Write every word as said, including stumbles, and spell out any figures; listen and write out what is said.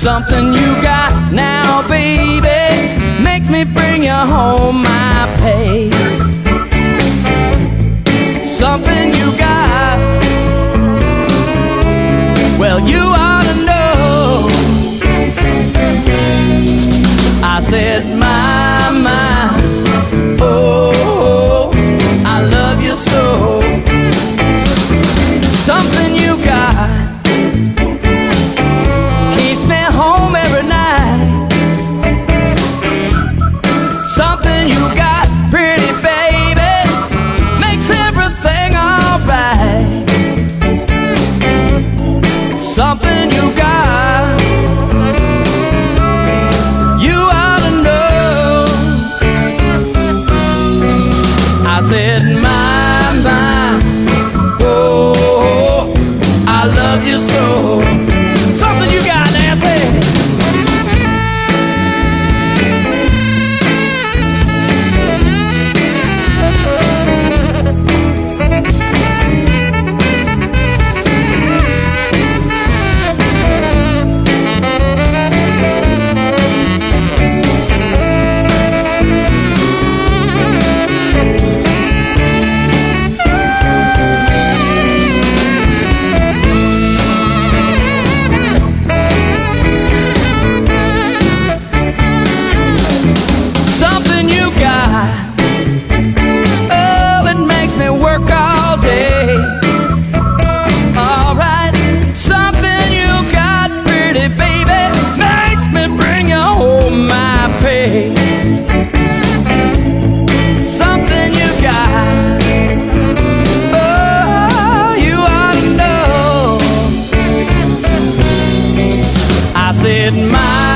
Something you got now, baby, makes me bring you home my pay. Something you got, well, you ought to know. I said, my, my, oh, I love you so. Something you got keeps me home every night. Something you got, pretty baby, makes everything alright. Something you got, you ought to know. I said, my, my, oh, I love you so. Something you got, Nancy. Something you got, oh, you ought to know. I said, my